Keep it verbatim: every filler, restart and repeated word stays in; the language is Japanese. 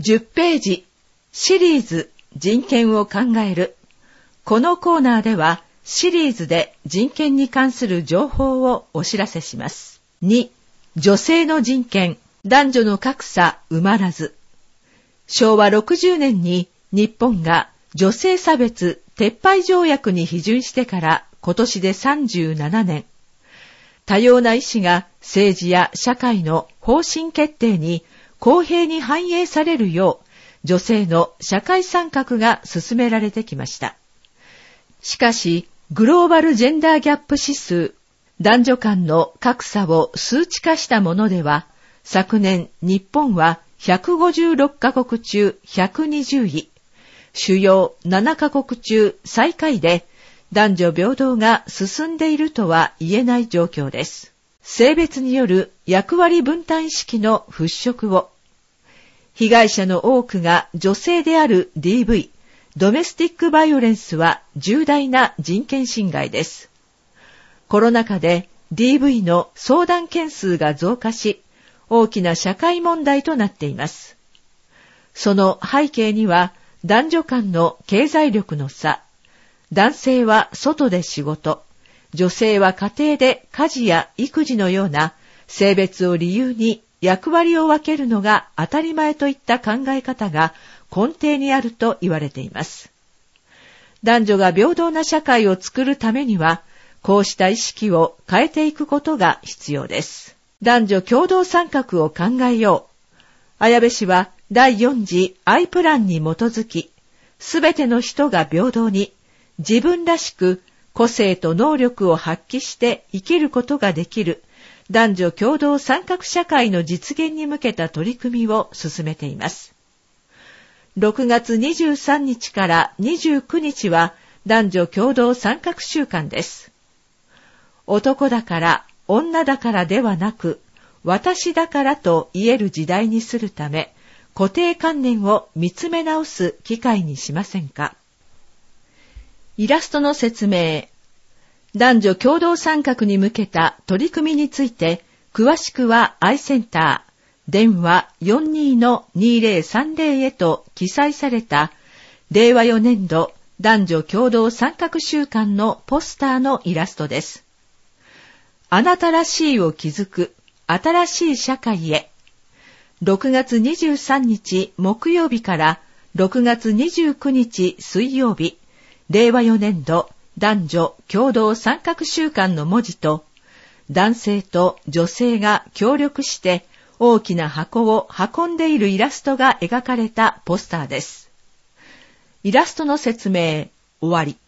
じゅっページシリーズ人権を考える。このコーナーではシリーズで人権に関する情報をお知らせします。に、女性の人権、男女の格差埋まらず。しょうわろくじゅうねんに日本が女性差別撤廃条約に批准してから今年でさんじゅうななねん。多様な意思が政治や社会の方針決定に公平に反映されるよう、女性の社会参画が進められてきました。しかし、グローバルジェンダーギャップ指数、男女間の格差を数値化したものでは、昨年日本はひゃくごじゅうろっかこく中ひゃくにじゅうい、主要ななかこく中最下位で、男女平等が進んでいるとは言えない状況です。性別による役割分担意識の払拭を、被害者の多くが女性である ディーブイ、ドメスティックバイオレンスは重大な人権侵害です。コロナ禍で ディーブイ の相談件数が増加し、大きな社会問題となっています。その背景には男女間の経済力の差、男性は外で仕事、女性は家庭で家事や育児のような性別を理由に役割を分けるのが当たり前といった考え方が根底にあると言われています。男女が平等な社会を作るためには、こうした意識を変えていくことが必要です。男女共同参画を考えよう。綾部市はだいよん次愛プランに基づき、すべての人が平等に自分らしく個性と能力を発揮して生きることができる男女共同参画社会の実現に向けた取り組みを進めています。ろくがつにじゅうさんにちからにじゅうくにちは男女共同参画週間です。男だから女だからではなく、私だからと言える時代にするため、固定観念を見つめ直す機会にしませんか。イラストの説明。男女共同参画に向けた取り組みについて、詳しくは アイセンター、電話 よんにーのにーぜろさんぜろ へと記載された、れいわよねんど男女共同参画週間のポスターのイラストです。あなたらしいを築く新しい社会へ。ろくがつにじゅうさんにち木曜日からろくがつにじゅうくにち水曜日、れいわよねんど男女共同参画週間の文字と、男性と女性が協力して大きな箱を運んでいるイラストが描かれたポスターです。イラストの説明、終わり。